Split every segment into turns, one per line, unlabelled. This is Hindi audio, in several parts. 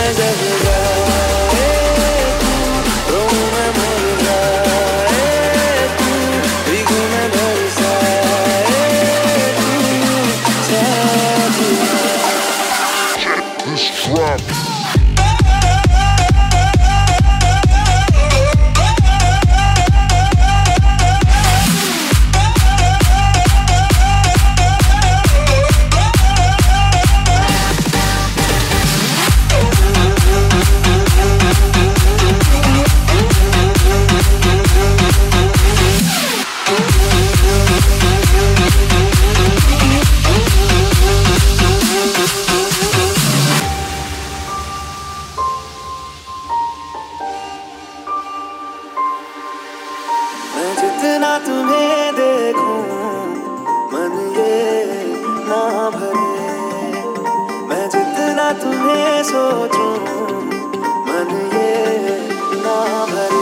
जग जाए तू, रोऊं मैं मर जाए तू, भीगू मैं बरसाए तू, साथिया।
This drop.
मैं जितना तुम्हें देखूं मन ये ना भरे, मैं जितना तुम्हें सोचूं मन ये ना भरे।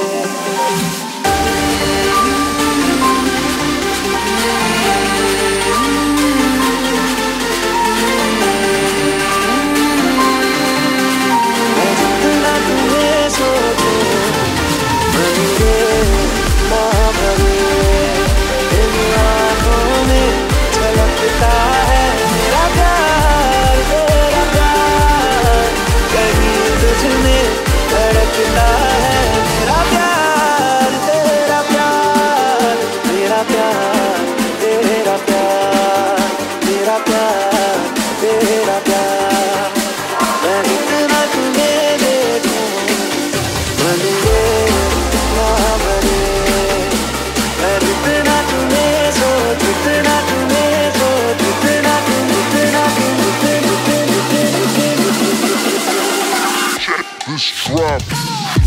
मैं जितना तुम्हें सोचूं मन ये ना भरे, इन आँखों में झलकता है मेरा प्यार, तेरा प्यार, कहीं तुझ में धड़कता है मेरा प्यार, तेरा प्यार, तेरा प्यार, तेरा प्यार, तेरा प्यार, तेरा प्यार। मैं इतना तुम्हें देखूं मन ये ना भरे, मैं जितना तुम्हें सोच, जितना तुम्हें सोच, जितना तुम, जितना तुम, जितना तुम, जितना तुम, जितना तुम।
This drop.